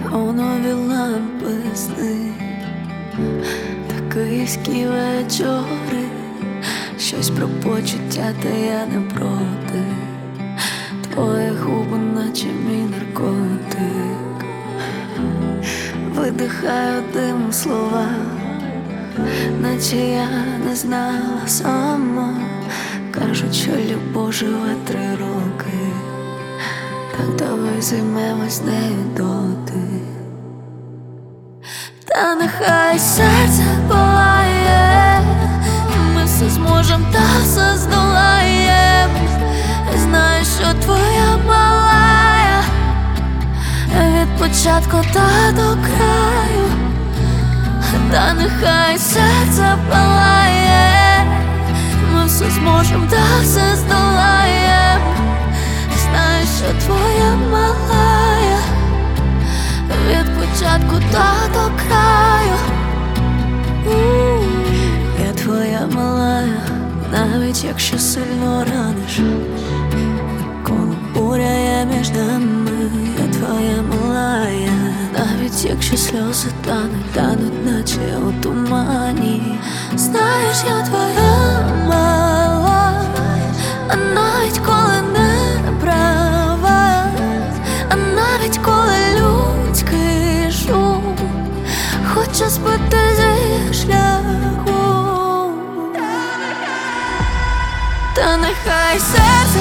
неонові лампи сни та київські вечори, щось про почуття, та я не проти. Твої губи, наче мій наркотик. Видихаю дим слова, наче я не знала сама. Кажуть, що любов живе 3 роки. Так давай займемось нею доти. Та нехай серце палає, ми все зможем та все здолаєм. Знаєш, що твоя малая від початку та до краю. Та нехай серце палає, ми все зможем та все здолаєм. Знаєш, що твоя малая від початку та до краю. Я твоя малая, навіть якщо сильно раниш, коли буря є між нами. Я твоя малая, навіть якщо сльози тануть, наче у тумані. Знаєш, я твоя мала, а навіть коли не права, а навіть коли людський шум хоче збити зі шляху. Та нехай серце